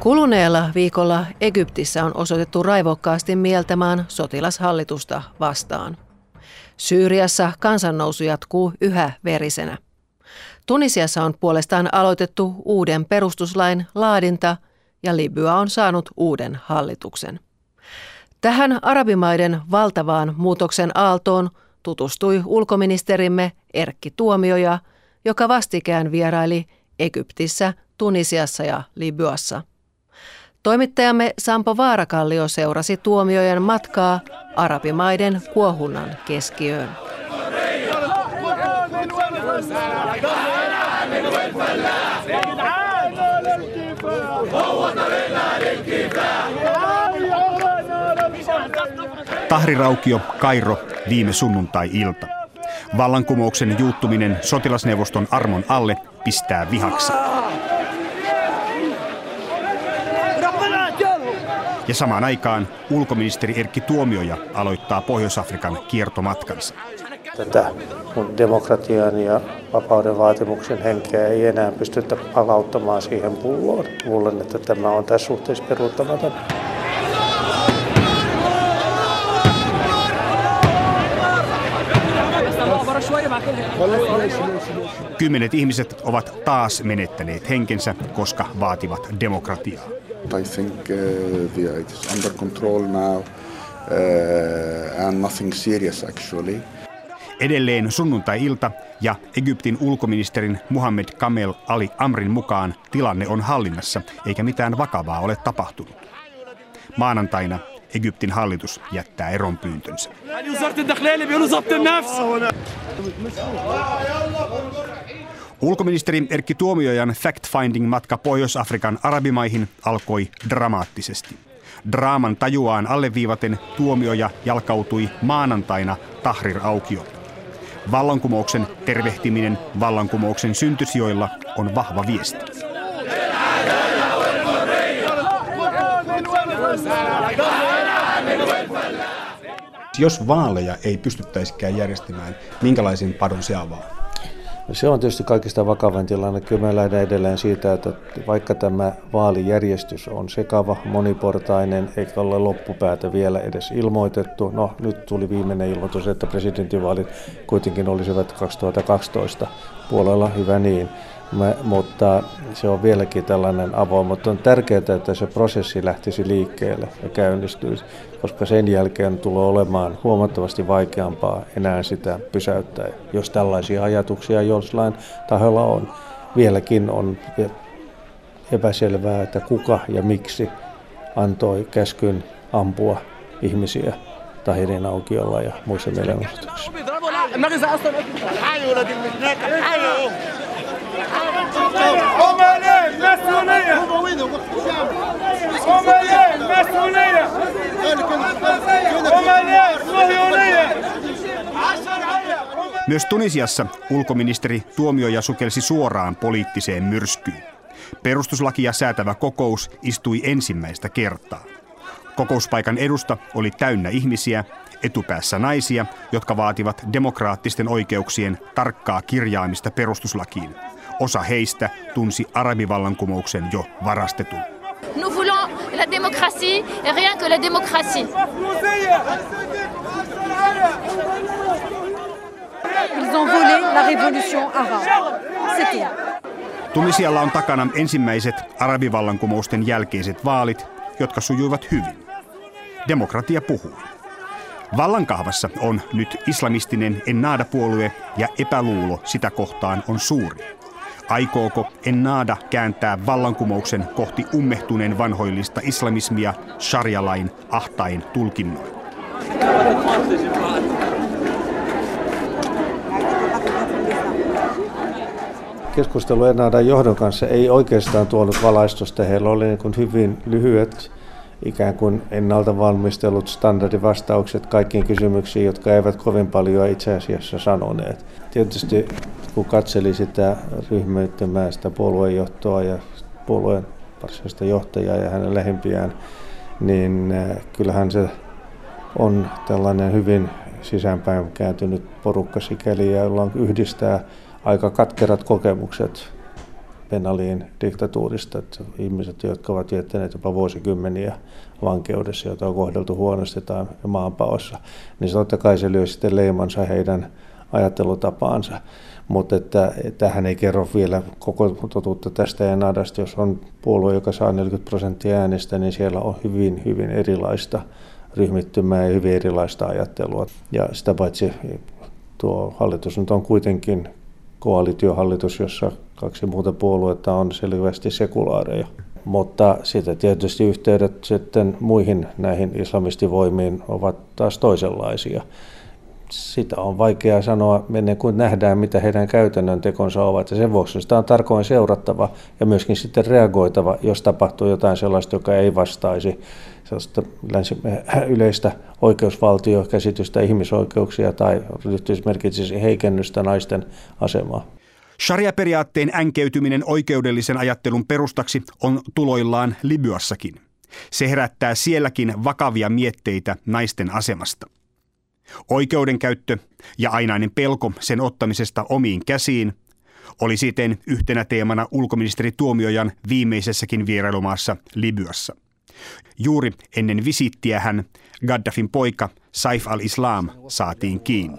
Kuluneella viikolla Egyptissä on osoitettu raivokkaasti mieltämään sotilashallitusta vastaan. Syyriassa kansannousu jatkuu yhä verisenä. Tunisiassa on puolestaan aloitettu uuden perustuslain laadinta ja Libya on saanut uuden hallituksen. Tähän arabimaiden valtavaan muutoksen aaltoon tutustui ulkoministerimme Erkki Tuomioja, joka vastikään vieraili Egyptissä, Tunisiassa ja Libyassa. Toimittajamme Sampo Vaarakallio seurasi Tuomiojan matkaa arabimaiden kuohunnan keskiöön. Tahriraukio, Kairo, viime sunnuntai-ilta. Vallankumouksen juuttuminen sotilasneuvoston armon alle pistää vihaksi. Ja samaan aikaan ulkoministeri Erkki Tuomioja aloittaa Pohjois-Afrikan kiertomatkansa. Tätä demokratian ja vapauden vaatimuksen henkeä ei enää pystytä palauttamaan siihen pulloon. Luulen, että tämä on tässä suhteessa peruuttamaton. Kymmenet ihmiset ovat taas menettäneet henkensä, koska vaativat demokratiaa. I think it is under control now and nothing serious actually. Edelleen sunnuntai-ilta ja Egyptin ulkoministerin Mohammed Kamel Ali Amrin mukaan tilanne on hallinnassa eikä mitään vakavaa ole tapahtunut. Maanantaina Egyptin hallitus jättää eronpyyntönsä. Ulkoministeri Erkki Tuomiojan fact-finding-matka Pohjois-Afrikan arabimaihin alkoi dramaattisesti. Draaman tajuaan alleviivaten Tuomioja jalkautui maanantaina Tahrir-aukiolle. Vallankumouksen tervehtiminen vallankumouksen syntysijoilla on vahva viesti. Jos vaaleja ei pystyttäisikään järjestämään, minkälaisen padon se avaa? Se on tietysti kaikista vakavin tilanne. Kyllä me lähdetään edelleen siitä, että vaikka tämä vaalijärjestys on sekava, moniportainen, eikä ole loppupäätä vielä edes ilmoitettu. No, nyt tuli viimeinen ilmoitus, että presidentinvaalit kuitenkin olisivat 2012 puolella, hyvä niin. Mutta se on vieläkin tällainen avoin, mutta on tärkeää, että se prosessi lähtisi liikkeelle ja käynnistyisi, koska sen jälkeen tulee olemaan huomattavasti vaikeampaa enää sitä pysäyttää, jos tällaisia ajatuksia jollain taholla on. Vieläkin on epäselvää, että kuka ja miksi antoi käskyn ampua ihmisiä Tahirin aukiolla ja muissa mielenosoituksissa. Myös Tunisiassa ulkoministeri Tuomioja sukelsi suoraan poliittiseen myrskyyn. Perustuslakia säätävä kokous istui ensimmäistä kertaa. Kokouspaikan edusta oli täynnä ihmisiä, etupäässä naisia, jotka vaativat demokraattisten oikeuksien tarkkaa kirjaamista perustuslakiin. Osa heistä tunsi arabivallankumouksen jo varastetun. Nous voulons la démocratie et rien que la démocratie. Ils ont volé la révolution arabe. C'est tout. Tunisialla on takana ensimmäiset arabivallankumousten jälkeiset vaalit, jotka sujuivat hyvin. Demokratia puhuu. Vallankahvassa on nyt islamistinen Ennahda-puolue ja epäluulo sitä kohtaan on suuri. Aikooko Ennahda kääntää vallankumouksen kohti ummehtuneen vanhoillista islamismia sharia-lain ahtain tulkinnoin? Keskustelu Ennahdan johdon kanssa ei oikeastaan tuonut valaistusta. Heillä oli niin hyvin lyhyet, ikään kuin ennalta valmistellut standardivastaukset kaikkiin kysymyksiin, jotka eivät kovin paljon itse asiassa sanoneet. Tietysti kun katseli sitä ryhmittymää, sitä puoluejohtoa ja puolueen varsinaista johtajaa ja hänen lähimpiään, niin kyllähän se on tällainen hyvin sisäänpäin kääntynyt porukka sikäli, jolla yhdistää aika katkerat kokemukset Ben Alin diktatuurista, että ihmiset, jotka ovat viettäneet jopa vuosikymmeniä vankeudessa, jota on kohdeltu huonosti tai maanpaossa, niin totta kai se lyö sitten leimansa heidän ajattelutapaansa. Mutta tähän ei kerro vielä koko totuutta tästä Enadasta. Jos on puolue, joka saa 40% äänestä, niin siellä on hyvin, hyvin erilaista ryhmittymää ja hyvin erilaista ajattelua. Ja sitä paitsi tuo hallitus nyt on kuitenkin koalitiohallitus, jossa 2 muuta puoluetta on selvästi sekulaareja. Mutta sitten tietysti yhteydet sitten muihin näihin islamistivoimiin ovat taas toisenlaisia. Sitä on vaikea sanoa ennen kuin nähdään, mitä heidän käytännön tekonsa ovat. Ja sen vuoksi sitä on tarkoin seurattava ja myöskin sitten reagoitava, jos tapahtuu jotain sellaista, joka ei vastaisi sellaista yleistä oikeusvaltiokäsitystä, ihmisoikeuksia tai merkitsisi heikennystä naisten asemaa. Sharia-periaatteen änkeytyminen oikeudellisen ajattelun perustaksi on tuloillaan Libyassakin. Se herättää sielläkin vakavia mietteitä naisten asemasta. Oikeudenkäyttö ja ainainen pelko sen ottamisesta omiin käsiin oli siten yhtenä teemana ulkoministeri Tuomiojan viimeisessäkin vierailumaassa Libyassa. Juuri ennen visiittiä hän, Gaddafin poika Saif al-Islam, saatiin kiinni.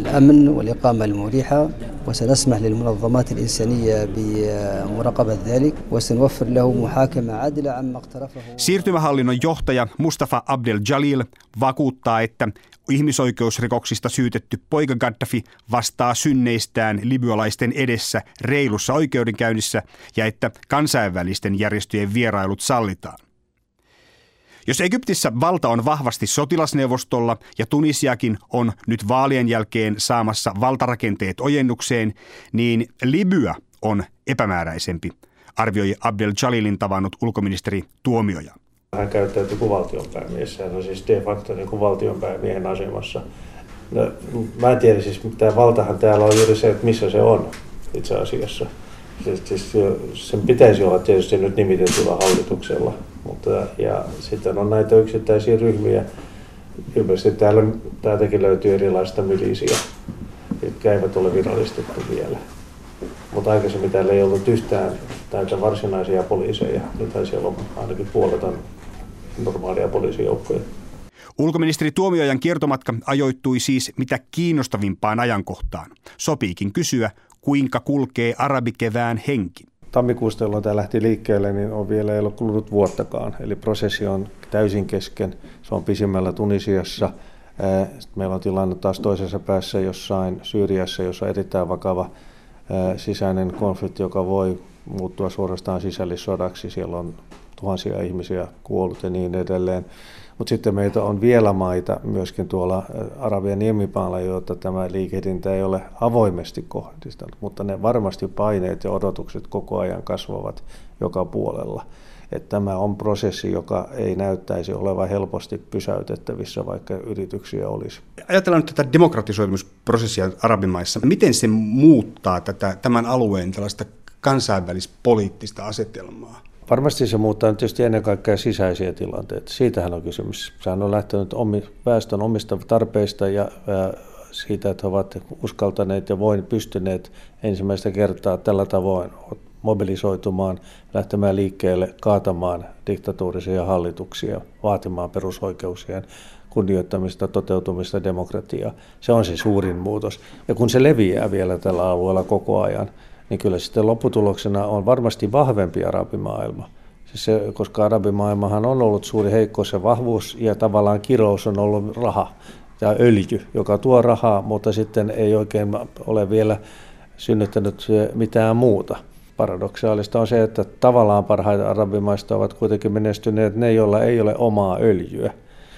Siirtymähallinnon johtaja Mustafa Abdel Jalil vakuuttaa, että ihmisoikeusrikoksista syytetty poika Gaddafi vastaa synneistään libyalaisten edessä reilussa oikeudenkäynnissä ja että kansainvälisten järjestöjen vierailut sallitaan. Jos Egyptissä valta on vahvasti sotilasneuvostolla ja Tunisiakin on nyt vaalien jälkeen saamassa valtarakenteet ojennukseen, niin Libya on epämääräisempi, arvioi Abdel Jalilin tavannut ulkoministeri Tuomioja. Hän käyttäytyy kuin valtionpäämies, hän on siis de facto niin kuin valtionpäämiehen asemassa. No, mä en tiedä, siis tämä valtahan täällä on juuri se, että missä se on itse asiassa. Siis sen pitäisi olla tietysti nyt nimitetyllä hallituksella, ja sitten on näitä yksittäisiä ryhmiä. Ilmeisesti täältäkin löytyy erilaista milisiä, jotka eivät ole virallistettu vielä. Mutta aikaisemmin täällä ei ollut yhtään näitä varsinaisia poliiseja, nythän siellä on ainakin puolet on normaalia poliisijoukkoja. Ulkoministeri Tuomiojan kiertomatka ajoittui siis mitä kiinnostavimpaan ajankohtaan. Sopiikin kysyä, kuinka kulkee arabikevään henki. Tammikuusta, jolloin tämä lähti liikkeelle, niin on vielä ei ole kulunut vuottakaan. Eli prosessi on täysin kesken. Se on pisimmällä Tunisiassa. Sitten meillä on tilanne taas toisessa päässä jossain Syyriassa, jossa on erittäin vakava sisäinen konflikti, joka voi muuttua suorastaan sisällissodaksi. Siellä on tuhansia ihmisiä kuollut ja niin edelleen. Mutta sitten meitä on vielä maita myöskin tuolla Arabian niemimaalla, joita tämä liikehdintä ei ole avoimesti kohdistanut, mutta ne varmasti paineet ja odotukset koko ajan kasvavat joka puolella. Että tämä on prosessi, joka ei näyttäisi olevan helposti pysäytettävissä, vaikka yrityksiä olisi. Ajatellaan nyt tätä demokratisoitumisprosessia arabimaissa. Miten se muuttaa tämän alueen tällaista kansainvälispoliittista asetelmaa? Varmasti se muuttaa tietysti ennen kaikkea sisäisiä tilanteita. Siitähän on kysymys. Sehän on lähtenyt väestön omista tarpeista ja siitä, että he ovat uskaltaneet ja pystyneet ensimmäistä kertaa tällä tavoin mobilisoitumaan, lähtemään liikkeelle, kaatamaan diktatuurisia hallituksia, vaatimaan perusoikeuksien kunnioittamista, toteutumista, demokratiaa. Se on se suurin muutos. Ja kun se leviää vielä tällä alueella koko ajan, niin kyllä sitten lopputuloksena on varmasti vahvempi arabimaailma. Koska arabimaailmahan on ollut suuri heikkous ja vahvuus ja tavallaan kirous on ollut raha ja öljy, joka tuo rahaa, mutta sitten ei oikein ole vielä synnyttänyt mitään muuta. Paradoksaalista on se, että tavallaan parhaita arabimaista ovat kuitenkin menestyneet ne, joilla ei ole omaa öljyä.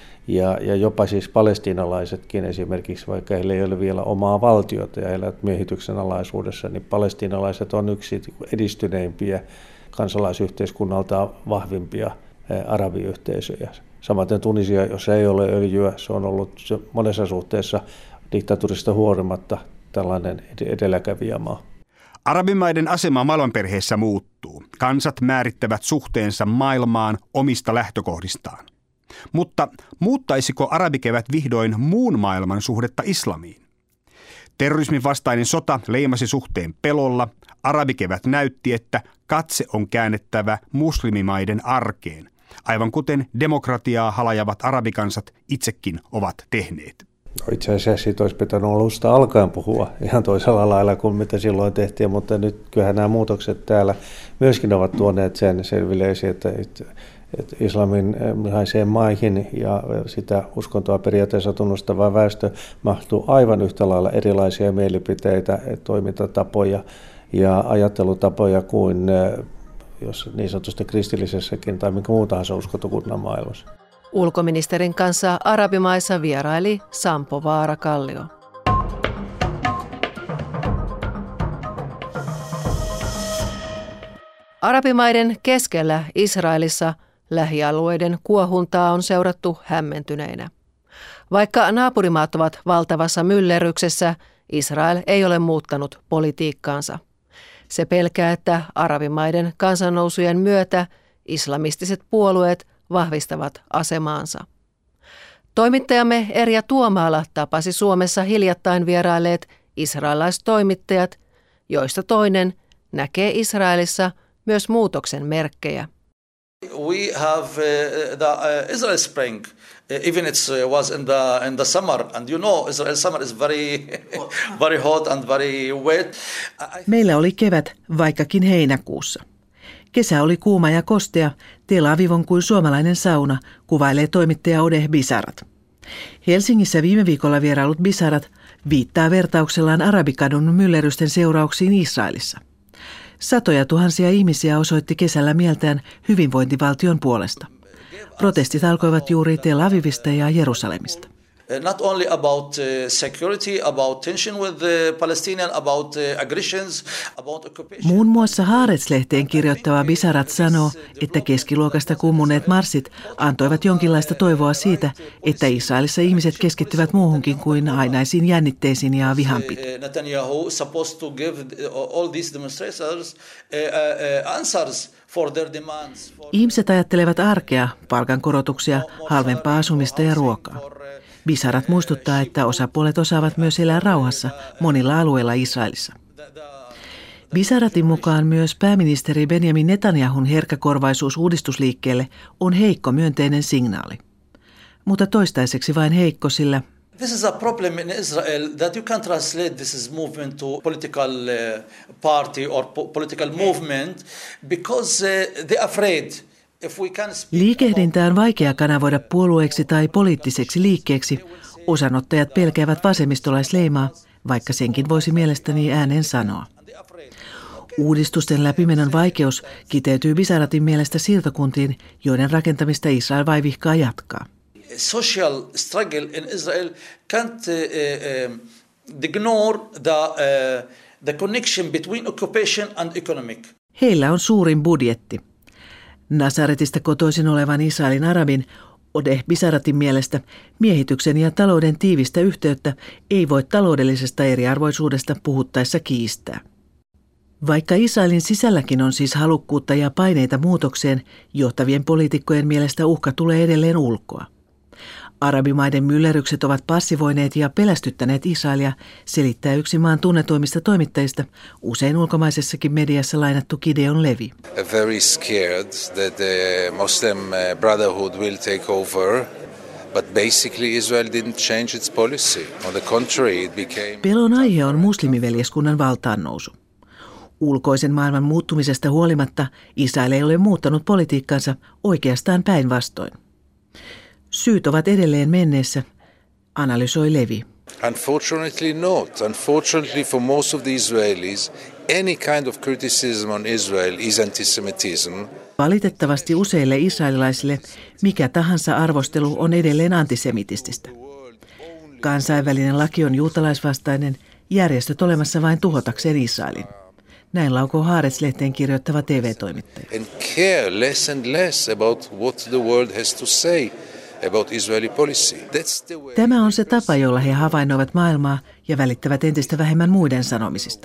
Ja jopa siis palestiinalaisetkin esimerkiksi, vaikka heillä ei ole vielä omaa valtiota ja elävät miehityksen alaisuudessa, niin palestiinalaiset on yksi edistyneimpiä kansalaisyhteiskunnalta vahvimpia arabiyhteisöjä. Samaten Tunisia, jos ei ole öljyä, se on ollut monessa suhteessa diktatuurista huolimatta tällainen edelläkävijämaa. Arabimaiden asema maailmanperheessä muuttuu. Kansat määrittävät suhteensa maailmaan omista lähtökohdistaan. Mutta muuttaisiko arabikevät vihdoin muun maailman suhdetta islamiin? Terrorismin vastainen sota leimasi suhteen pelolla. Arabikevät näytti, että katse on käännettävä muslimimaiden arkeen, aivan kuten demokratiaa halajavat arabikansat itsekin ovat tehneet. Itse asiassa siitä olisi pitänyt alusta alkaen puhua ihan toisella lailla kuin mitä silloin tehtiin, mutta nyt kyllähän nämä muutokset täällä myöskin ovat tuoneet sen selville esiin, että islamilaiseen maihin ja sitä uskontoa periaatteessa tunnustava väestö mahtuu aivan yhtä lailla erilaisia mielipiteitä, toimintatapoja ja ajattelutapoja kuin jos niin sanotusti kristillisessäkin tai minkä muu tahansa uskontokunnan maailmassa. Ulkoministerin kanssa arabimaissa vieraili Sampo Vaara-Kallio. Arabimaiden keskellä Israelissa lähialueiden kuohuntaa on seurattu hämmentyneinä. Vaikka naapurimaat ovat valtavassa myllerryksessä, Israel ei ole muuttanut politiikkaansa. Se pelkää, että arabimaiden kansannousujen myötä islamistiset puolueet vahvistavat asemaansa. Toimittajamme Erja Tuomaala tapasi Suomessa hiljattain vierailleet israelaistoimittajat, joista toinen näkee Israelissa myös muutoksen merkkejä. We have the Israel Spring, even it was in the summer, and you know Israel summer is very hot and very wet. Meillä oli kevät, vaikkakin heinäkuussa. Kesä oli kuuma ja kostea, Tel Aviv on kuin suomalainen sauna, kuvailee toimittaja Odeh Bisarat. Helsingissä viime viikolla vierailut Bisarat viittaa vertauksellaan arabikadun myllerrysten seurauksiin Israelissa. Satoja tuhansia ihmisiä osoitti kesällä mieltään hyvinvointivaltion puolesta. Protestit alkoivat juuri Tel Avivista ja Jerusalemista. Not only about security, about tension with the Palestinian, about aggressions, about occupation. Muun muassa Haaretz-lehteen kirjoittava Bisarat sanoo, että keskiluokasta kummuneet marssit antoivat jonkinlaista toivoa siitä, että Israelissa ihmiset keskittyvät muuhunkin kuin ainaisiin jännitteisiin ja vihanpitoon. Netanyahu supposed to give all these demonstrators answers for their demands. Ihmiset ajattelevat arkea, palkankorotuksia, halvempaa asumista ja ruokaa. Bisarat muistuttaa, että osapuolet osaavat myös elää rauhassa monilla alueilla Israelissa. Bisaratin mukaan myös pääministeri Benjamin Netanyahun herkkäkorvaisuus uudistusliikkeelle on heikko myönteinen signaali. Mutta toistaiseksi vain heikko, sillä This is a problem in Israel that you can translate this movement to political party or political movement because they're afraid. Liikehdintä on vaikea kanavoida puolueeksi tai poliittiseksi liikkeeksi. Osanottajat pelkäävät vasemmistolaisleimaa, vaikka senkin voisi mielestäni ääneen sanoa. Uudistusten läpimenon vaikeus kiteytyy Bisaratin mielestä siirtokuntiin, joiden rakentamista Israel vaivihkaa jatkaa. Social struggle in Israel can't ignore the connection between occupation and economic. Heillä on suurin budjetti. Nasaretista kotoisin olevan Israelin arabin Odeh Bisaratin mielestä miehityksen ja talouden tiivistä yhteyttä ei voi taloudellisesta eriarvoisuudesta puhuttaessa kiistää. Vaikka Israelin sisälläkin on siis halukkuutta ja paineita muutokseen, johtavien poliitikkojen mielestä uhka tulee edelleen ulkoa. Arabimaiden myllerrykset ovat passivoineet ja pelästyttäneet Israelia, selittää yksi maan tunnetuimmista toimittajista, usein ulkomaisessakin mediassa lainattu Gideon Levy. Very scared that the Muslim Brotherhood will take over, but basically Israel didn't change its policy. On the contrary, it became... Pelon aihe on muslimiveljeskunnan valtaannousu. Ulkoisen maailman muuttumisesta huolimatta Israel ei ole muuttanut politiikkansa, oikeastaan päinvastoin. Syyt ovat edelleen menneessä, analysoi Levy. Unfortunately not. Unfortunately for most of the Israelis, any kind of criticism on Israel is antisemitism. Valitettavasti useille israelilaisille mikä tahansa arvostelu on edelleen antisemitististä. Kansainvälinen laki on juutalaisvastainen, järjestöt olemassa vain tuhotakseen Israelin. Näin laukoo Haaretz-lehteen kirjoittava TV-toimittaja. And care less and less about what the world has to say about Israeli policy. Tämä on se tapa, jolla he havainnoivat maailmaa ja välittävät entistä vähemmän muiden sanomisista.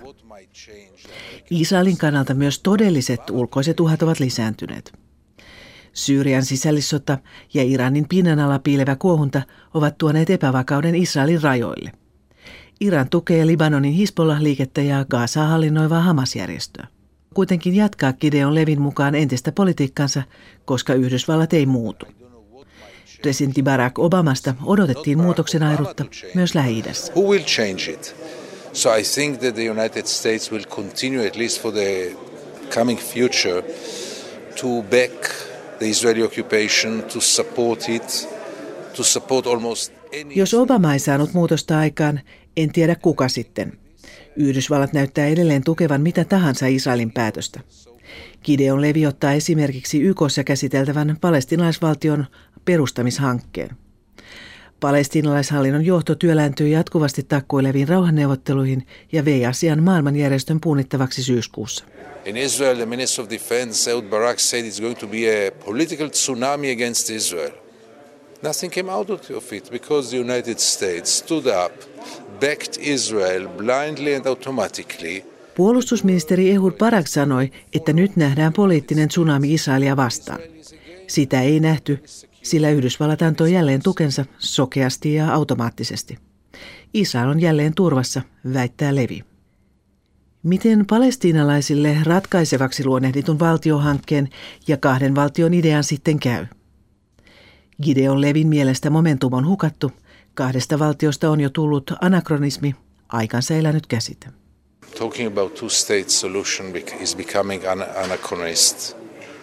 Israelin kannalta myös todelliset ulkoiset uhat ovat lisääntyneet. Syyrian sisällissota ja Iranin pinnan alla piilevä kuohunta ovat tuoneet epävakauden Israelin rajoille. Iran tukee Libanonin Hizbollah-liikettä ja Gazaa hallinnoivaa Hamas-järjestöä. Kuitenkin jatkaa Gideon Levin mukaan entistä politiikkansa, koska Yhdysvallat ei muutu. Presidentti Barack Obamasta odotettiin muutoksen airutta myös Lähi-idässä. Who will change it? So I think that the United States will continue, at least for the coming future, to back the Israeli occupation, to support it, to support almost any... Jos Obama ei saanut muutosta aikaan, en tiedä kuka sitten. Yhdysvallat näyttää edelleen tukevan mitä tahansa Israelin päätöstä. Gideon Levi ottaa esimerkiksi YK:ssa käsiteltävän palestiinalaisvaltion perustamishankkeen. Palestiinalaishallinnon johto työlääntyy jatkuvasti takkuileviin rauhanneuvotteluihin ja vei asian maailmanjärjestön punnittavaksi syyskuussa. In Israel, the Minister of Defense, Ehud Barak, said it's going to be a political tsunami against Israel. Nothing came out of it because the United States stood up, backed Israel blindly and automatically. Puolustusministeri Ehud Barak sanoi, että nyt nähdään poliittinen tsunami Israelia vastaan. Sitä ei nähty, sillä Yhdysvallat antoi jälleen tukensa sokeasti ja automaattisesti. Israel on jälleen turvassa, väittää Levi. Miten palestiinalaisille ratkaisevaksi luonnehditun valtiohankkeen ja kahden valtion idean sitten käy? Gideon Levin mielestä momentum on hukattu. Kahdesta valtiosta on jo tullut anakronismi, aikansa elänyt käsite. Talking about two-state solution is becoming anachronist.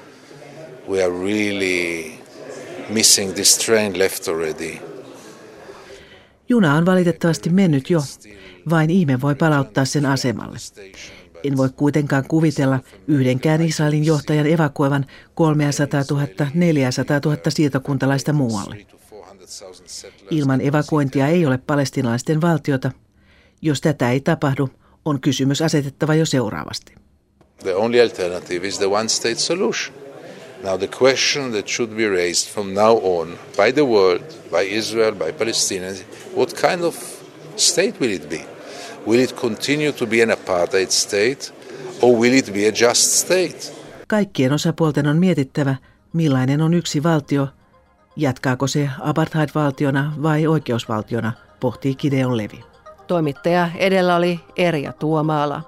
We are really missing this train left already. Juna on valitettavasti mennyt jo. Vain ihme voi palauttaa sen asemalle. En voi kuitenkaan kuvitella yhdenkään Israelin johtajan evakuoivan 300 000, 400 000 siirtokuntalaista muualle. Ilman evakuointia ei ole palestiinalaisten valtiota. Jos tätä ei tapahdu, on kysymys asetettava jo seuraavasti. The only alternative is the one-state solution. Now the question that should be raised from now on by the world, by Israel, by Palestinians, what kind of state will it be? Will it continue to be an apartheid state or will it be a just state? Kaikkien osapuolten on mietittävä, millainen on yksi valtio. Jatkaako se apartheid-valtiona vai oikeusvaltiona, pohtii Gideon Levi. Toimittaja edellä oli Erja Tuomaala.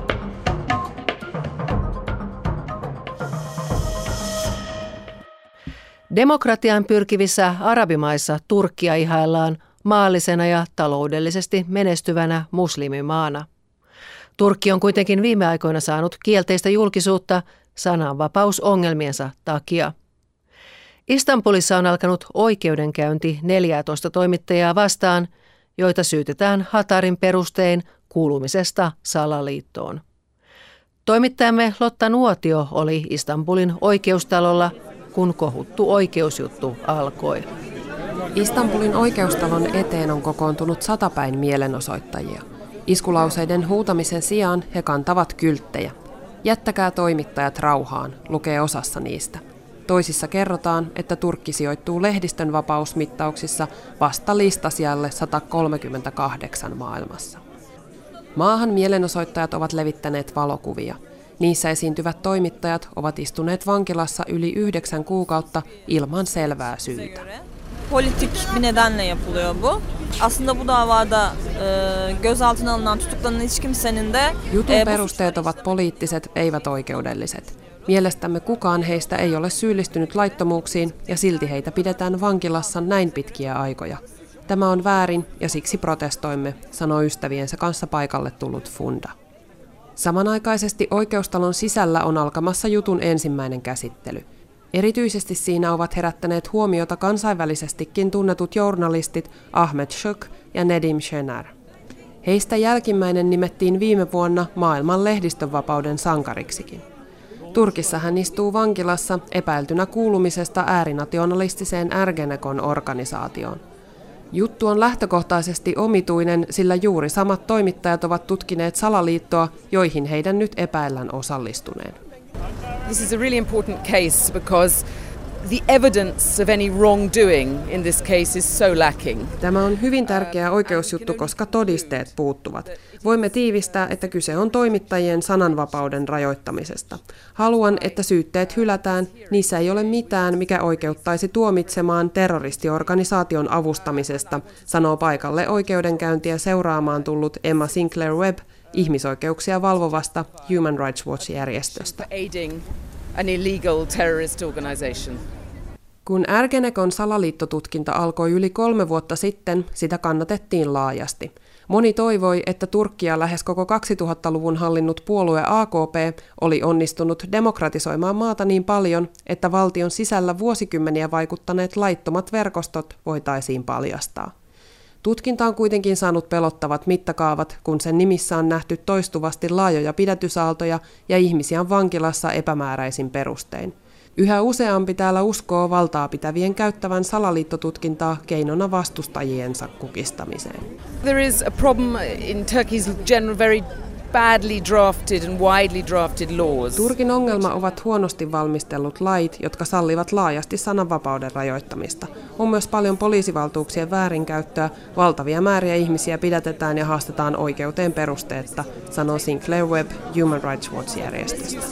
Demokratiaan pyrkivissä arabimaissa Turkkia ihaillaan maallisena ja taloudellisesti menestyvänä muslimimaana. Turkki on kuitenkin viime aikoina saanut kielteistä julkisuutta sananvapausongelmiensa takia. Istanbulissa on alkanut oikeudenkäynti 14 toimittajaa vastaan, joita syytetään Hatarin perustein kuulumisesta salaliittoon. Toimittajamme Lotta Nuotio oli Istanbulin oikeustalolla, kun kohuttu oikeusjuttu alkoi. Istanbulin oikeustalon eteen on kokoontunut satapäin mielenosoittajia. Iskulauseiden huutamisen sijaan he kantavat kylttejä. Jättäkää toimittajat rauhaan, lukee osassa niistä. Toisissa kerrotaan, että Turkki sijoittuu lehdistön vapausmittauksissa vasta listasijalle 138 maailmassa. Maahan mielenosoittajat ovat levittäneet valokuvia. Niissä esiintyvät toimittajat ovat istuneet vankilassa yli 9 kuukautta ilman selvää syytä. Politik bir nedenle yapılıyor bu. Aslında bu davada gözaltına alınan tutuklanan hiç kimsenin de jutun perusteet ovat poliittiset, eivät oikeudelliset. Mielestämme kukaan heistä ei ole syyllistynyt laittomuuksiin ja silti heitä pidetään vankilassa näin pitkiä aikoja. Tämä on väärin ja siksi protestoimme, sanoi ystäviensä kanssa paikalle tullut Funda. Samanaikaisesti oikeustalon sisällä on alkamassa jutun ensimmäinen käsittely. Erityisesti siinä ovat herättäneet huomiota kansainvälisestikin tunnetut journalistit Ahmed Shuk ja Nedim Shenar. Heistä jälkimmäinen nimettiin viime vuonna maailman lehdistönvapauden sankariksikin. Turkissa hän istuu vankilassa epäiltynä kuulumisesta äärinationalistiseen Ergenekon organisaatioon. Juttu on lähtökohtaisesti omituinen, sillä juuri samat toimittajat ovat tutkineet salaliittoa, joihin heidän nyt epäillään osallistuneen. This is a really important case because the evidence of any wrongdoing in this case is so lacking. Tämä on hyvin tärkeä oikeusjuttu, koska todisteet puuttuvat. Voimme tiivistää, että kyse on toimittajien sananvapauden rajoittamisesta. Haluan, että syytteet hylätään. Niissä ei ole mitään, mikä oikeuttaisi tuomitsemaan terroristiorganisaation avustamisesta, sanoo paikalle oikeudenkäyntiä seuraamaan tullut Emma Sinclair Webb ihmisoikeuksia valvovasta Human Rights Watch-järjestöstä. An illegal terrorist organization. Kun Ergenekon salaliittotutkinta alkoi yli 3 vuotta sitten, sitä kannatettiin laajasti. Moni toivoi, että Turkkia lähes koko 2000-luvun hallinnut puolue AKP oli onnistunut demokratisoimaan maata niin paljon, että valtion sisällä vuosikymmeniä vaikuttaneet laittomat verkostot voitaisiin paljastaa. Tutkinta on kuitenkin saanut pelottavat mittakaavat, kun sen nimissä on nähty toistuvasti laajoja pidätysaaltoja ja ihmisiä on vankilassa epämääräisin perustein. Yhä useampi täällä uskoo valtaa pitävien käyttävän salaliittotutkintaa keinona vastustajiensa kukistamiseen. There is a problem in Turkey's general very badly drafted and widely drafted laws. Turkin ongelma ovat huonosti valmistellut lait, jotka sallivat laajasti sananvapauden rajoittamista. On myös paljon poliisivaltuuksien väärinkäyttöä, valtavia määriä ihmisiä pidätetään ja haastetaan oikeuteen perusteetta, sanoo Sinclair Webb Human Rights Watch-järjestöstä.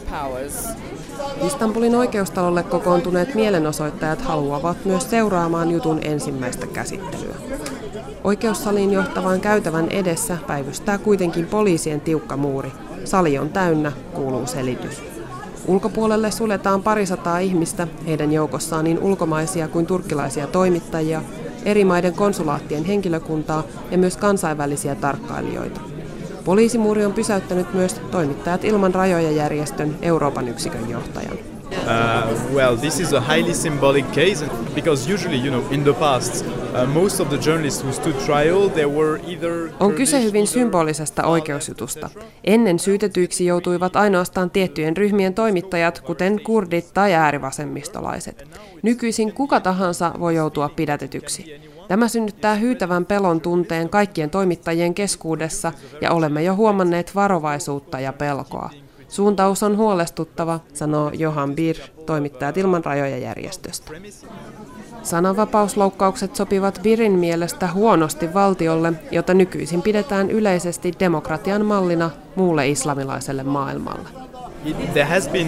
Istanbulin oikeustalolle kokoontuneet mielenosoittajat haluavat myös seuraamaan jutun ensimmäistä käsittelyä. Oikeussaliin johtavaan käytävän edessä päivystää kuitenkin poliisien tiukka muuri. Sali on täynnä, kuuluu selitys. Ulkopuolelle suljetaan 200 ihmistä, heidän joukossaan niin ulkomaisia kuin turkkilaisia toimittajia, eri maiden konsulaattien henkilökuntaa ja myös kansainvälisiä tarkkailijoita. Poliisimuuri on pysäyttänyt myös Toimittajat ilman rajoja -järjestön Euroopan yksikön johtajan. Well, this is a highly symbolic case because usually, in the past, most of the journalists who stood trial, they were either... On kyse hyvin symbolisesta oikeusjutusta. Ennen syytetyiksi joutuivat ainoastaan tiettyjen ryhmien toimittajat, kuten kurdit tai äärivasemmistolaiset. Nykyisin kuka tahansa voi joutua pidätetyksi. Tämä synnyttää hyytävän pelon tunteen kaikkien toimittajien keskuudessa ja olemme jo huomanneet varovaisuutta ja pelkoa. Suuntaus on huolestuttava, sanoo Johan Bir, Toimittajat ilman rajoja -järjestöstä. Sananvapausloukkaukset sopivat Birin mielestä huonosti valtiolle, jota nykyisin pidetään yleisesti demokratian mallina muulle islamilaiselle maailmalle. There has been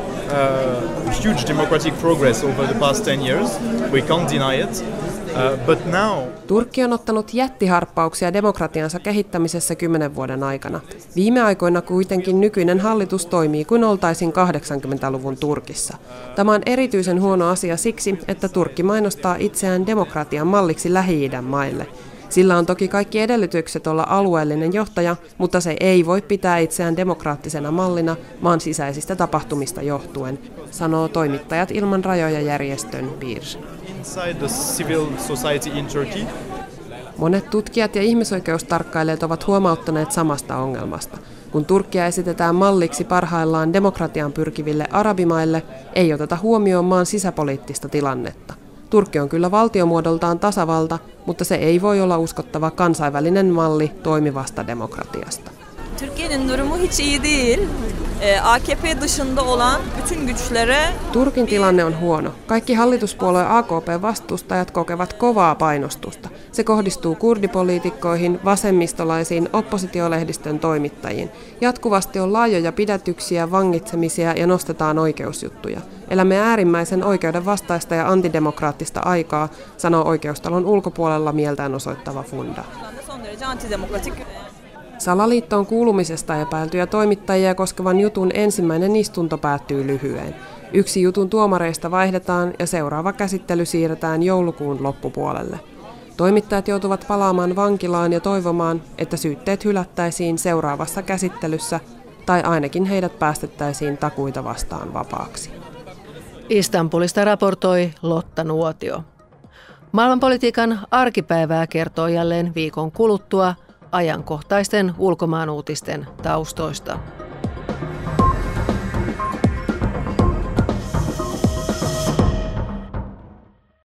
huge democratic progress over the past 10 years. We can't deny it. But now... Turkki on ottanut jättiharppauksia demokratiansa kehittämisessä 10 vuoden aikana. Viime aikoina kuitenkin nykyinen hallitus toimii kuin oltaisiin 80-luvun Turkissa. Tämä on erityisen huono asia siksi, että Turkki mainostaa itseään demokratian malliksi Lähi-idän maille. Sillä on toki kaikki edellytykset olla alueellinen johtaja, mutta se ei voi pitää itseään demokraattisena mallina maan sisäisistä tapahtumista johtuen, sanoo Toimittajat ilman rajoja -järjestön Bir. Monet tutkijat ja ihmisoikeustarkkailijat ovat huomauttaneet samasta ongelmasta. Kun Turkkia esitetään malliksi parhaillaan demokratiaan pyrkiville arabimaille, ei oteta huomioon maan sisäpoliittista tilannetta. Turkki on kyllä valtiomuodoltaan tasavalta, mutta se ei voi olla uskottava kansainvälinen malli toimivasta demokratiasta. Türkiye'nin durumu hiç iyi değil. AKP dışında olan bütün güçlere... Turkin tilanne on huono. Kaikki hallituspuolueen AKP-vastustajat kokevat kovaa painostusta. Se kohdistuu kurdipoliitikkoihin, vasemmistolaisiin, oppositiolehdistön toimittajiin. Jatkuvasti on laajoja pidätyksiä, vangitsemisia ja nostetaan oikeusjuttuja. Elämme äärimmäisen oikeudenvastaista ja antidemokraattista aikaa, sanoo oikeustalon ulkopuolella mieltään osoittava Funda. Salaliittoon kuulumisesta epäiltyjä toimittajia koskevan jutun ensimmäinen istunto päättyy lyhyeen. Yksi jutun tuomareista vaihdetaan ja seuraava käsittely siirretään joulukuun loppupuolelle. Toimittajat joutuvat palaamaan vankilaan ja toivomaan, että syytteet hylättäisiin seuraavassa käsittelyssä tai ainakin heidät päästettäisiin takuita vastaan vapaaksi. Istanbulista raportoi Lotta Nuotio. Maailmanpolitiikan arkipäivää kertoo jälleen viikon kuluttua ajankohtaisten ulkomaanuutisten taustoista.